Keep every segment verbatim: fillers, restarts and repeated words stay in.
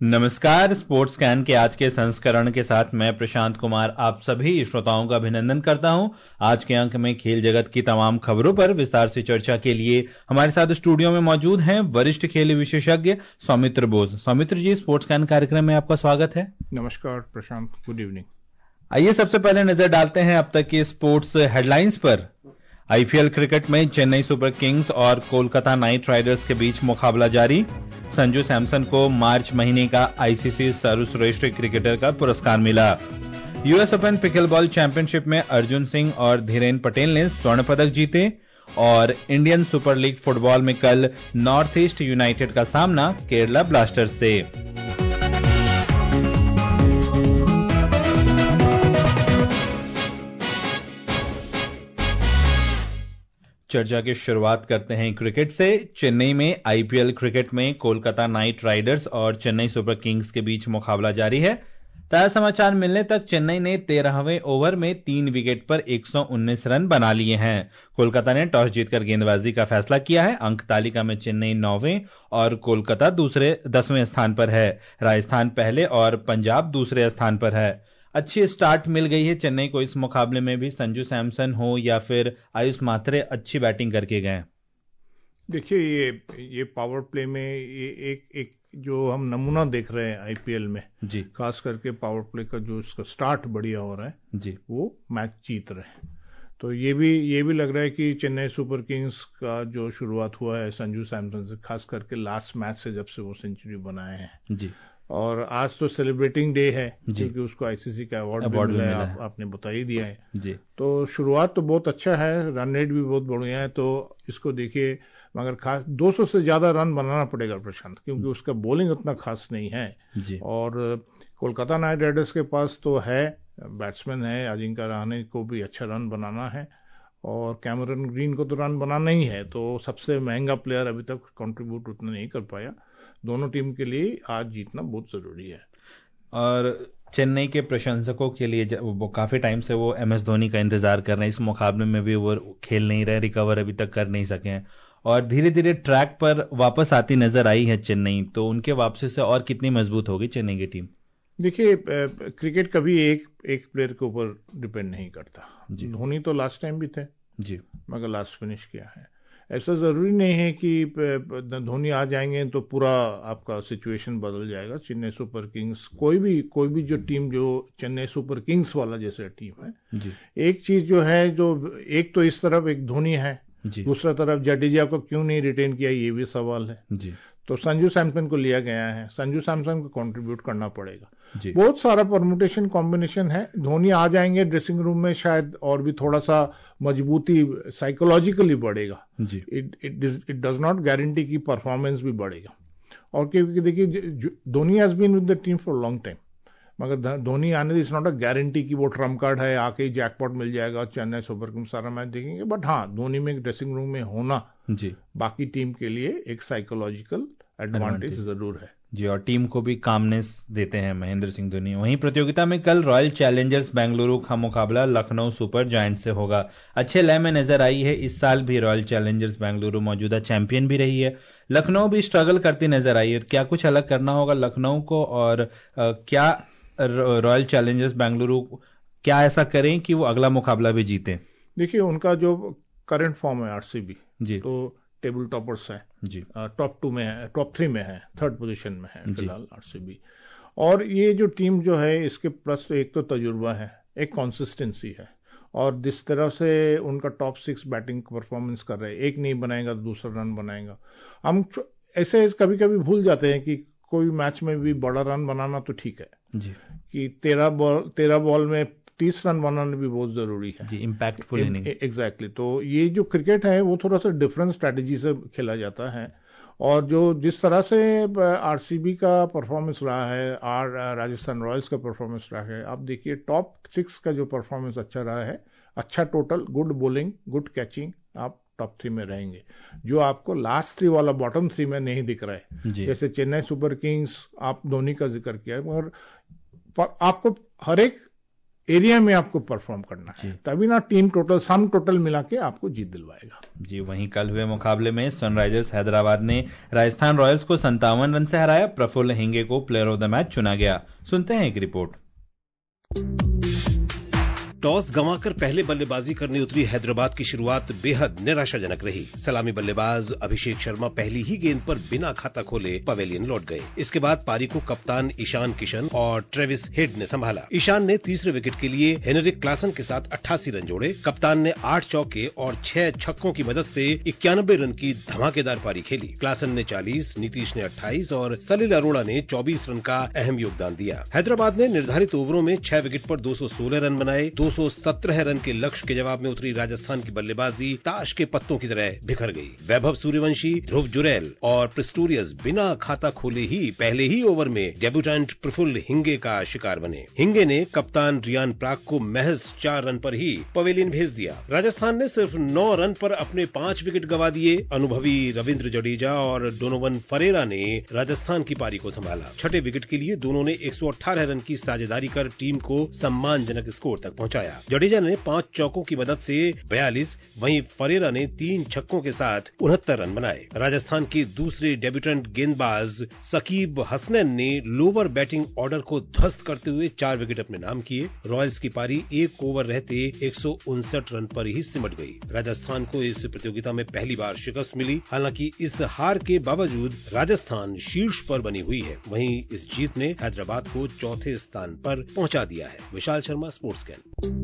नमस्कार। Sports can के आज के संस्करण के साथ मैं प्रशांत कुमार आप सभी श्रोताओं का अभिनंदन करता हूं। आज के अंक में खेल जगत की तमाम खबरों पर विस्तार से चर्चा के लिए हमारे साथ स्टूडियो में मौजूद हैं वरिष्ठ खेल विशेषज्ञ सौमित्र बोस। सौमित्र जी, स्पोर्ट्स कैन कार्यक्रम में आपका स्वागत है। नमस्कार प्रशांत, गुड इवनिंग। आइए सबसे पहले नजर डालते हैं अब तक की स्पोर्ट्स हेडलाइंस पर। आईपीएल क्रिकेट में चेन्नई सुपर किंग्स और कोलकाता नाइट राइडर्स के बीच मुकाबला जारी। संजू सैमसन को मार्च महीने का आईसीसी सर्वश्रेष्ठ क्रिकेटर का पुरस्कार मिला। यूएस ओपन पिकलबॉल चैंपियनशिप में अर्जुन सिंह और धीरेन पटेल ने स्वर्ण पदक जीते। और इंडियन सुपर लीग फुटबॉल में कल नॉर्थ ईस्ट यूनाइटेड का सामना केरला ब्लास्टर्स से। चर्चा की शुरुआत करते हैं क्रिकेट से। चेन्नई में आईपीएल क्रिकेट में कोलकाता नाइट राइडर्स और चेन्नई सुपर किंग्स के बीच मुकाबला जारी है। ताजा समाचार मिलने तक चेन्नई ने तेरहवें ओवर में तीन विकेट पर एक सौ उन्नीस रन बना लिए हैं। कोलकाता ने टॉस जीतकर गेंदबाजी का फैसला किया है। अंक तालिका में चेन्नई नौवें और कोलकाता दूसरे दसवें स्थान पर है। राजस्थान पहले और पंजाब दूसरे स्थान पर है। अच्छी स्टार्ट मिल गई है चेन्नई को इस मुकाबले में भी। संजू सैमसन हो या फिर आयुष मात्रे अच्छी बैटिंग करके गए। देखिए, ये ये पावर प्ले में ये एक एक जो हम नमूना देख रहे हैं आईपीएल में जी, खास करके पावर प्ले का जो इसका स्टार्ट बढ़िया हो रहा है जी, वो मैच जीत रहे हैं। तो ये भी ये भी लग रहा है कि चेन्नई सुपर किंग्स का जो शुरुआत हुआ है संजू सैमसन से, खास करके लास्ट मैच से जब से वो सेंचुरी बनाए हैं जी। और आज तो सेलिब्रेटिंग डे है क्योंकि उसको आईसीसी का अवार्ड भी मिला है, आप, आपने बता ही दिया है जी। तो शुरुआत तो बहुत अच्छा है, रन रेट भी बहुत बढ़िया है। तो इसको देखिए, मगर खास दो सौ से ज्यादा रन बनाना पड़ेगा प्रशांत, क्योंकि उसका बॉलिंग उतना खास नहीं है जी। और कोलकाता नाइट राइडर्स के पास तो है, बैट्समैन है, अजिंक्य रहाणे को भी अच्छा रन बनाना है और कैमरन ग्रीन को तो रन बनाना ही है। तो सबसे महंगा प्लेयर अभी तक कंट्रीब्यूट उतना नहीं कर पाया। दोनों टीम के लिए आज जीतना बहुत जरूरी है। और चेन्नई के प्रशंसकों के लिए वो काफी टाइम से वो एम एस धोनी का इंतजार कर रहे हैं। इस मुकाबले में भी वो खेल नहीं रहे, रिकवर अभी तक कर नहीं सके हैं और धीरे धीरे ट्रैक पर वापस आती नजर आई है चेन्नई। तो उनके वापसी से और कितनी मजबूत होगी चेन्नई की टीम? देखिए, क्रिकेट कभी एक एक प्लेयर के ऊपर डिपेंड नहीं करता। धोनी तो लास्ट टाइम भी थे जी, मगर लास्ट फिनिश किया है। ऐसा जरूरी नहीं है कि धोनी आ जाएंगे तो पूरा आपका सिचुएशन बदल जाएगा। चेन्नई सुपर किंग्स कोई भी कोई भी जो टीम जो चेन्नई सुपर किंग्स वाला जैसे टीम है जी। एक चीज जो है, जो एक तो इस तरफ एक धोनी है, दूसरा तरफ जडेजा को क्यों नहीं रिटेन किया ये भी सवाल है जी। तो संजू सैमसन को लिया गया है, संजू सैमसन को कंट्रीब्यूट करना पड़ेगा। बहुत सारा परमुटेशन कॉम्बिनेशन है। धोनी आ जाएंगे ड्रेसिंग रूम में, शायद और भी थोड़ा सा मजबूती साइकोलॉजिकली बढ़ेगा जी। It it it does not guarantee की परफॉर्मेंस भी बढ़ेगा। और क्योंकि देखिए, Dhoni has been with the team for long time, मगर धोनी आने इज नॉट अ गारंटी कि वो ट्रम्प कार्ड है, आके ही जैकपॉट मिल जाएगा, चेन्नई सुपर किंग्स सारा मैच देखेंगे। बट हाँ, धोनी में एक ड्रेसिंग रूम में होना जी बाकी टीम के लिए एक साइकोलॉजिकल एडवांटेज जरूर है जी। और टीम को भी कामनेस देते हैं महेंद्र सिंह धोनी। वहीं प्रतियोगिता में कल रॉयल चैलेंजर्स बेंगलुरु का मुकाबला लखनऊ सुपर जायंट से होगा। अच्छे लय में नजर आई है। इस साल भी रॉयल चैलेंजर्स बेंगलुरु मौजूदा चैंपियन भी रही है। लखनऊ भी स्ट्रगल करती नजर आई है। क्या कुछ अलग करना होगा लखनऊ को, और आ, क्या रॉयल चैलेंजर्स बेंगलुरु क्या ऐसा करें कि वो अगला मुकाबला भी जीते? देखिए, उनका जो करंट फॉर्म है आरसीबी जी, तो टेबल टॉपर्स है जी, टॉप टू में है, टॉप थ्री में है, थर्ड पोजीशन में है फिलहाल आरसीबी। और ये जो टीम जो है, इसके प्लस तो एक तो तजुर्बा है, एक कंसिस्टेंसी है, और जिस तरह से उनका टॉप सिक्स बैटिंग परफॉर्मेंस कर रहे हैं, एक नहीं बनाएगा तो दूसरा रन बनाएगा। हम ऐसे कभी कभी भूल जाते हैं कि कोई मैच में भी बड़ा रन बनाना तो ठीक है जी, कि तेरह बॉल तेरह बॉल में तीस रन बनाना भी बहुत जरूरी है, इम्पैक्टफुल इनिंग। एग्जैक्टली। तो ये जो क्रिकेट है वो थोड़ा सा डिफरेंट स्ट्रैटेजी से खेला जाता है। और जो जिस तरह से आरसीबी का परफॉर्मेंस रहा है, आर राजस्थान रॉयल्स का परफॉर्मेंस रहा है, आप देखिए टॉप सिक्स का जो परफॉर्मेंस अच्छा रहा है, अच्छा total, good bowling, good catching, आप टॉप थ्री में रहेंगे, जो आपको लास्ट थ्री वाला बॉटम थ्री में नहीं दिख रहा है। जैसे चेन्नई सुपर किंग्स, आप धोनी का जिक्र किया है, मगर आपको हर एक एरिया में आपको परफॉर्म करना है, तभी ना टीम टोटल सम टोटल मिला के आपको जीत दिलवाएगा। जी, वहीं कल हुए मुकाबले में सनराइजर्स हैदराबाद ने राजस्थान रॉयल्स को संतावन रन से हराया। प्रफुल्ल हिंगे को प्लेयर ऑफ द मैच चुना गया। सुनते हैं एक रिपोर्ट। टॉस गंवाकर पहले बल्लेबाजी करने उतरी हैदराबाद की शुरुआत बेहद निराशाजनक रही। सलामी बल्लेबाज अभिषेक शर्मा पहली ही गेंद पर बिना खाता खोले पवेलियन लौट गए। इसके बाद पारी को कप्तान ईशान किशन और ट्रेविस हेड ने संभाला। ईशान ने तीसरे विकेट के लिए हेनरिक क्लासन के साथ अट्ठासी रन जोड़े। कप्तान ने आठ चौके और छह छक्कों की मदद से इक्यानबे रन की धमाकेदार पारी खेली। क्लासन ने चालीस, नीतीश ने अट्ठाईस और सलिल अरोड़ा ने चौबीस रन का अहम योगदान दिया। हैदराबाद ने निर्धारित ओवरों में छह विकेट पर दो सौ सोलह रन बनाए। दो सौ सत्रह रन के लक्ष्य के जवाब में उतरी राजस्थान की बल्लेबाजी ताश के पत्तों की तरह बिखर गई। वैभव सूर्यवंशी, ध्रुव जुरैल और प्रिस्टोरियस बिना खाता खोले ही पहले ही ओवर में डेब्यूटेंट प्रफुल्ल हिंगे का शिकार बने। हिंगे ने कप्तान रियान प्राक को महज चार रन पर ही पवेलियन भेज दिया। राजस्थान ने सिर्फ नौ रन पर अपने पांच विकेट गंवा दिए। अनुभवी रविंद्र जडेजा और डोनोवन फरेरा ने राजस्थान की पारी को संभाला। छठे विकेट के लिए दोनों ने एक सौ अठारह रन की साझेदारी कर टीम को सम्मानजनक स्कोर तक पहुंचाया। जडेजा ने पांच चौकों की मदद से बयालीस, वहीं फरेरा ने तीन छक्कों के साथ उनहत्तर रन बनाए। राजस्थान के दूसरे डेब्यूटेंट गेंदबाज सकीब हसनैन ने लोअर बैटिंग ऑर्डर को ध्वस्त करते हुए चार विकेट अपने नाम किए। रॉयल्स की पारी एक ओवर रहते एक सौ उनसठ रन पर ही सिमट गई। राजस्थान को इस प्रतियोगिता में पहली बार शिकस्त मिली। हालांकि इस हार के बावजूद राजस्थान शीर्ष पर बनी हुई है। वहीं इस जीत ने हैदराबाद को चौथे स्थान पर पहुंचा दिया है। Vishal Sharma, sports can.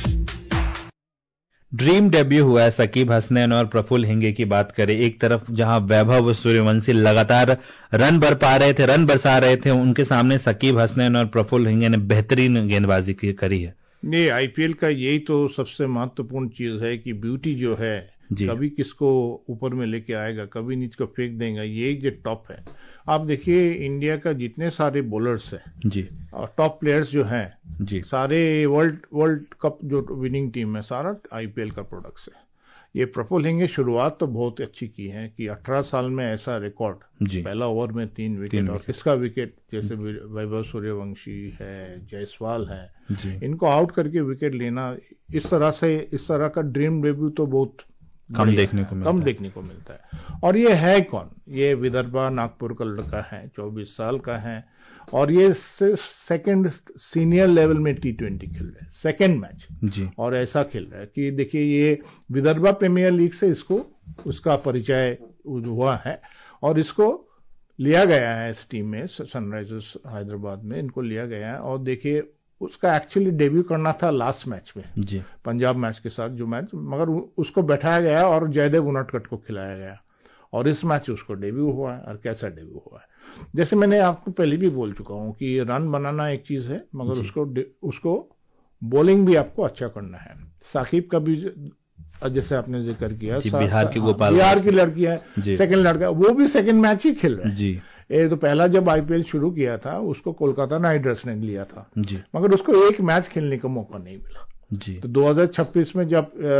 Dream debut हुआ है सकीब हसनैन और प्रफुल्ल हिंगे की बात करें। एक तरफ जहां वैभव सूर्यवंशी लगातार रन बर पा रहे थे, रन बरसा रहे थे, उनके सामने सकीब हसनैन और प्रफुल्ल हिंगे ने बेहतरीन गेंदबाजी करी है। ये आईपीएल का यही तो सबसे महत्वपूर्ण चीज है कि ब्यूटी जो है कभी किसको ऊपर में लेके आएगा, कभी नीचे को फेंक देगा। ये जो टॉप है, आप देखिए इंडिया का जितने सारे बॉलर्स हैं जी और टॉप प्लेयर्स जो हैं जी, सारे वर्ल्ड वर्ल्ड कप जो विनिंग टीम है सारा आईपीएल का प्रोडक्ट्स है। ये प्रफुल्ल हिंगे शुरुआत तो बहुत अच्छी की है कि अठारह साल में ऐसा रिकॉर्ड, पहला ओवर में तीन विकेट और किसका विकेट, जैसे वैभव सूर्यवंशी है, जायसवाल है, इनको आउट करके विकेट लेना, इस तरह से इस तरह का ड्रीम डेब्यू तो बहुत कम देखने को मिलता कम है। देखने को मिलता है। और ये है कौन? ये विदर्भा नागपुर का लड़का है, चौबीस साल का है और ये सेकंड सीनियर लेवल में टी ट्वेंटी खेल रहा है, सेकंड मैच जी, और ऐसा खेल रहा है कि देखिए ये विदर्भा प्रीमियर लीग से इसको उसका परिचय हुआ है और इसको लिया गया है इस टीम में, सनराइजर्स हैदराबाद में इनको लिया गया है। और देखिए उसका एक्चुअली डेब्यू करना था लास्ट मैच में जी, पंजाब मैच के साथ जो मैच, मगर उसको बैठाया गया और जयदेव उनटकट को खिलाया गया और इस मैच उसको डेब्यू हुआ है। और कैसा डेब्यू हुआ है, जैसे मैंने आपको पहले भी बोल चुका हूं कि रन बनाना एक चीज है, मगर उसको उसको बॉलिंग भी आपको अच्छा करना है। साकिब का भी जैसे आपने जिक्र किया, बिहार की गोपाल बिहार की लड़की है, सेकंड लड़का, वो भी सेकंड मैच ही खेल रहा है जी। ये तो पहला जब आईपीएल शुरू किया था उसको कोलकाता नाइट राइडर्स ने लिया था जी, मगर उसको एक मैच खेलने का मौका नहीं मिला जी। तो दो हज़ार छब्बीस में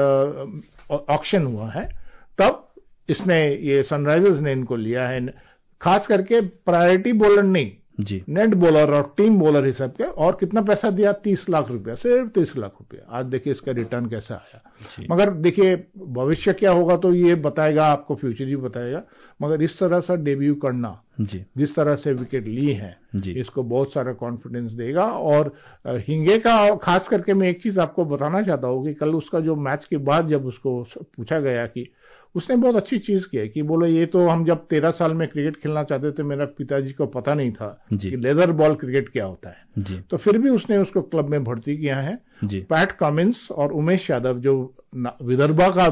जब ऑक्शन हुआ है तब इसने ये सनराइजर्स ने इनको लिया है, खास करके प्रायोरिटी बॉलर नहीं जी, नेट बॉलर और टीम बॉलर हिसाब के। और कितना पैसा दिया? तीस लाख रुपया, सिर्फ तीस लाख रुपया। आज देखिए इसका रिटर्न कैसा आया। मगर देखिए भविष्य क्या होगा तो ये बताएगा आपको, फ्यूचर ही बताएगा। मगर इस तरह से डेब्यू करना जी, जिस तरह से विकेट ली है जी, इसको बहुत सारा कॉन्फिडेंस देगा। और हिंगे का खास करके मैं एक चीज आपको बताना चाहता हूँ कि कल उसका जो मैच के बाद जब उसको पूछा गया कि उसने बहुत अच्छी चीज की है कि बोलो ये तो हम जब तेरह साल में क्रिकेट खेलना चाहते थे, मेरा पिताजी को पता नहीं था कि लेदर बॉल क्रिकेट क्या होता है जी। तो फिर भी उसने उसको क्लब में भर्ती किया है जी। पैट कमिंस और उमेश यादव जो विदर्भा का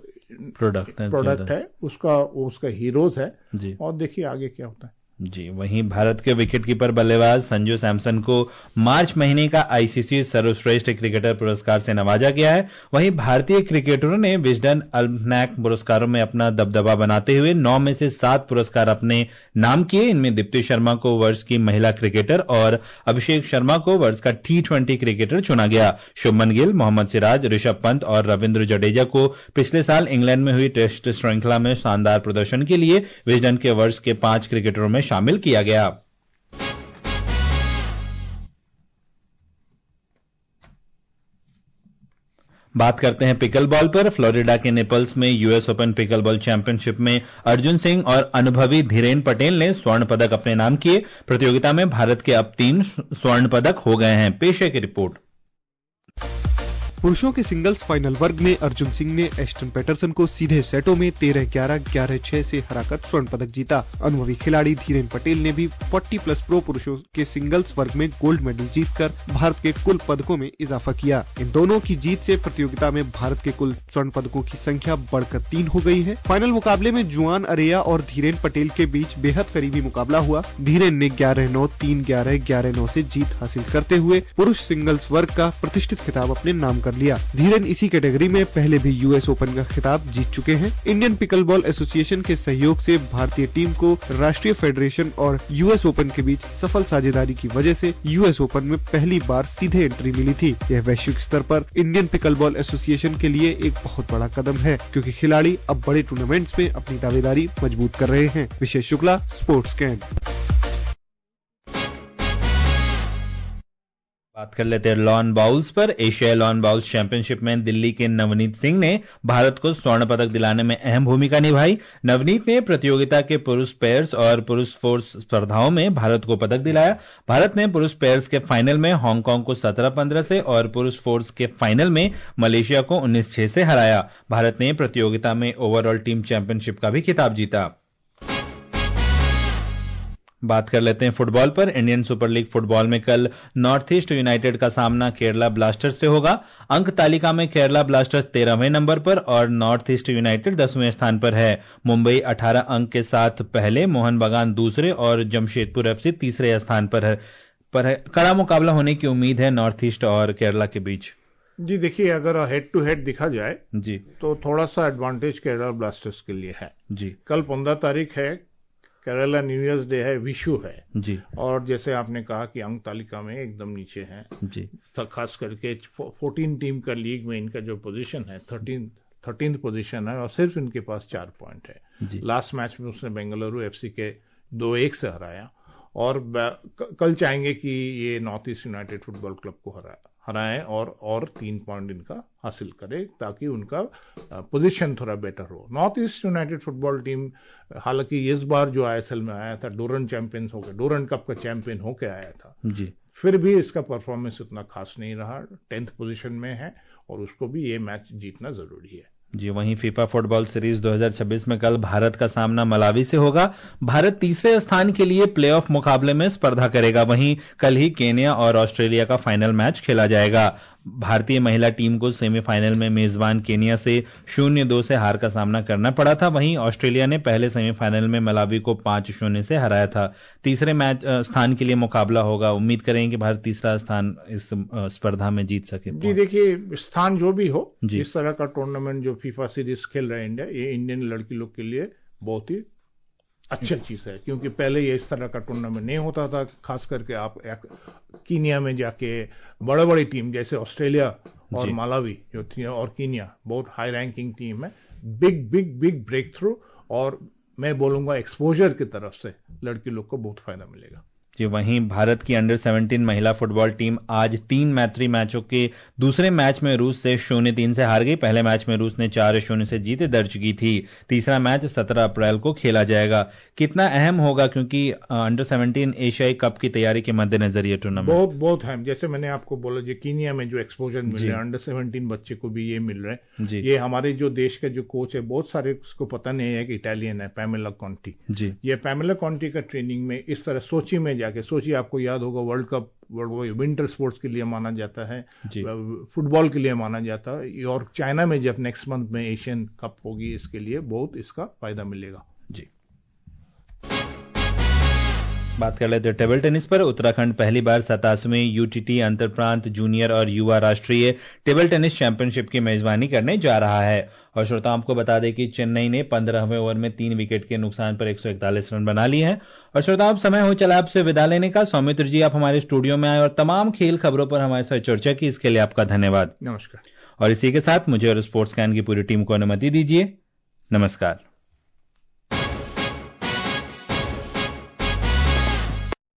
प्रोडक्ट है, प्रोडक्ट है उसका उसका हीरोज है जी। और देखिए आगे क्या होता है जी। वहीं भारत के विकेटकीपर बल्लेबाज संजू सैमसन को मार्च महीने का आईसीसी सर्वश्रेष्ठ क्रिकेटर पुरस्कार से नवाजा गया है। वहीं भारतीय क्रिकेटरों ने विजडन अल्मनैक पुरस्कारों में अपना दबदबा बनाते हुए नौ में से सात पुरस्कार अपने नाम किए। इनमें दीप्ति शर्मा को वर्ष की महिला क्रिकेटर और अभिषेक शर्मा को वर्ष का टी ट्वेंटी क्रिकेटर चुना गया। शुभमन गिल, मोहम्मद सिराज, ऋषभ पंत और रविंद्र जडेजा को पिछले साल इंग्लैंड में हुई टेस्ट श्रृंखला में शानदार प्रदर्शन के लिए विजडन के वर्ष के पांच क्रिकेटरों में शामिल किया गया। बात करते हैं पिकल बॉल पर। फ्लोरिडा के नेपल्स में US Open pickleball championship में अर्जुन सिंह और अनुभवी धीरेन पटेल ने स्वर्ण पदक अपने नाम किए। प्रतियोगिता में भारत के अब तीन स्वर्ण पदक हो गए हैं। पेश है की रिपोर्ट। पुरुषों के सिंगल्स फाइनल वर्ग में अर्जुन सिंह ने एस्टन पैटरसन को सीधे सेटों में तेरह ग्यारह ग्यारह छह से हराकर स्वर्ण पदक जीता। अनुभवी खिलाड़ी धीरेन पटेल ने भी चालीस प्लस प्रो पुरुषों के सिंगल्स वर्ग में गोल्ड मेडल जीतकर भारत के कुल पदकों में इजाफा किया। इन दोनों की जीत से प्रतियोगिता में भारत के कुल स्वर्ण पदकों की संख्या बढ़कर तीन हो गई है। फाइनल मुकाबले में जुआन अरेया और धीरेन पटेल के बीच बेहद करीबी मुकाबला हुआ। धीरेन ने ग्यारह नौ तीन ग्यारह ग्यारह नौ से जीत हासिल करते हुए पुरुष सिंगल्स वर्ग का प्रतिष्ठित खिताब अपने नाम लिया। धीरेन इसी कैटेगरी में पहले भी यूएस ओपन का खिताब जीत चुके हैं। इंडियन पिकल बॉल एसोसिएशन के सहयोग से भारतीय टीम को राष्ट्रीय फेडरेशन और यूएस ओपन के बीच सफल साझेदारी की वजह से यूएस ओपन में पहली बार सीधे एंट्री मिली थी। यह वैश्विक स्तर पर इंडियन पिकल बॉल एसोसिएशन के लिए एक बहुत बड़ा कदम है, क्योंकि खिलाड़ी अब बड़े टूर्नामेंट्स में अपनी दावेदारी मजबूत कर रहे हैं। विशेष शुक्ला, स्पोर्ट्स कैंड। बात कर लेते हैं लॉन बाउल्स पर। एशियाई लॉन बाउल्स चैंपियनशिप में दिल्ली के नवनीत सिंह ने भारत को स्वर्ण पदक दिलाने में अहम भूमिका निभाई। नवनीत ने प्रतियोगिता के पुरुष पेयर्स और पुरुष फोर्स स्पर्धाओं में भारत को पदक दिलाया। भारत ने पुरुष पेयर्स के फाइनल में हांगकांग को सत्रह पंद्रह से और पुरुष फोर्स के फाइनल में मलेशिया को उन्नीस छह से हराया। भारत ने प्रतियोगिता में ओवरऑल टीम चैंपियनशिप का भी खिताब जीता। बात कर लेते हैं फुटबॉल पर। इंडियन सुपर लीग फुटबॉल में कल नॉर्थ ईस्ट यूनाइटेड का सामना केरला ब्लास्टर्स से होगा। अंक तालिका में केरला ब्लास्टर्स तेरहवें नंबर पर और नॉर्थ ईस्ट यूनाइटेड दसवें स्थान पर है। मुंबई अठारह अंक के साथ पहले, मोहन बगान दूसरे और जमशेदपुर एफसी तीसरे स्थान पर है। पर है कड़ा मुकाबला होने की उम्मीद है नॉर्थ ईस्ट और केरला के बीच। जी देखिए, अगर हेड टू हेड दिखा जाए जी तो थोड़ा सा एडवांटेज केरला ब्लास्टर्स के लिए है। जी कल पंद्रह तारीख है, केरला न्यू ईयर्स डे है, विशु है जी। और जैसे आपने कहा कि अंक तालिका में एकदम नीचे हैं जी, खास करके चौदह टीम का लीग में इनका जो पोजीशन है थर्टीन थर्टीन पोजीशन है और सिर्फ इनके पास चार पॉइंट है। लास्ट मैच में उसने बेंगलुरु एफसी के दो एक से हराया और कल चाहेंगे कि ये North East United Football Club को हरा हराएं और और तीन पॉइंट इनका हासिल करे ताकि उनका पोजीशन थोड़ा बेटर हो। North East United football team हालांकि इस बार जो आईएसएल में आया था डोरंट चैंपियन हो गया, डोरंट कप का चैंपियन होके आया था जी, फिर भी इसका परफॉर्मेंस उतना खास नहीं रहा। टेंथ पोजीशन में है और उसको भी ये मैच जीतना जरूरी है जी। वहीं फीफा फुटबॉल सीरीज दो हज़ार छब्बीस में कल भारत का सामना मलावी से होगा। भारत तीसरे स्थान के लिए प्लेऑफ मुकाबले में स्पर्धा करेगा। वहीं कल ही केन्या और ऑस्ट्रेलिया का फाइनल मैच खेला जाएगा। भारतीय महिला टीम को सेमीफाइनल में मेजबान केन्या से शून्य दो से हार का सामना करना पड़ा था। वहीं ऑस्ट्रेलिया ने पहले सेमीफाइनल में मलावी को पांच शून्य से हराया था। तीसरे मैच स्थान के लिए मुकाबला होगा। उम्मीद करेंगे कि भारत तीसरा स्थान इस स्पर्धा में जीत सके। जी देखिए, स्थान जो भी हो, इस तरह का टूर्नामेंट जो फीफा सीरीज खेल रहा है इंडिया, ये इंडियन लड़की लोग के लिए बहुत ही अच्छा चीज है, क्योंकि पहले ये इस तरह का टूर्नामेंट नहीं होता था। खास करके आप कीनिया में जाके बड़े बड़ी टीम जैसे ऑस्ट्रेलिया और मलावी जो थी और कीनिया बहुत हाई रैंकिंग टीम है, big big big breakthrough और मैं बोलूंगा एक्सपोजर की तरफ से लड़की लोग को बहुत फायदा मिलेगा। जी वहीं भारत की अंडर सत्रह महिला फुटबॉल टीम आज तीन मैत्री मैचों के दूसरे मैच में रूस से शून्य तीन से हार गई। पहले मैच में रूस ने चार शून्य से जीत दर्ज की थी। तीसरा मैच सत्रह अप्रैल को खेला जाएगा। कितना अहम होगा, क्योंकि अंडर सत्रह एशियाई कप की तैयारी के मद्देनजर ये टूर्नामेंट बहुत बहुत अहम। जैसे मैंने आपको बोला, जो कीनिया में जो एक्सपोजर मिल रहा है अंडर सत्रह बच्चे को भी ये मिल रहा है। ये हमारे जो देश के जो कोच है, बहुत सारे उसको पता नहीं है कि इटालियन है, पैमेला कॉन्टी जी। ये पैमेला कॉन्टी का ट्रेनिंग में इस तरह सोची में जाके, सोचिए आपको याद होगा वर्ल्ड कप विंटर स्पोर्ट्स के लिए माना जाता है, फुटबॉल के लिए माना जाता है, और चाइना में जब नेक्स्ट मंथ में एशियन कप होगी, इसके लिए बहुत इसका फायदा मिलेगा जी। बात कर लेते हैं टेबल टेनिस पर। उत्तराखंड पहली बार सतासीवें यूटीटी अंतर प्रांत जूनियर और युवा राष्ट्रीय टेबल टेनिस चैंपियनशिप की मेजबानी करने जा रहा है। और श्रोताओं, आपको बता दें कि चेन्नई ने पंद्रहवें ओवर में तीन विकेट के नुकसान पर एक सौ इकतालीस रन बना लिए हैं। और श्रोताओं, अब समय हो चला आपसे विदा लेने का। सौमित्र जी, आप हमारे स्टूडियो में आए और तमाम खेल खबरों पर हमारे साथ चर्चा की, इसके लिए आपका धन्यवाद। नमस्कार। और इसी के साथ मुझे और स्पोर्ट्स कैन की पूरी टीम को अनुमति दीजिए। नमस्कार।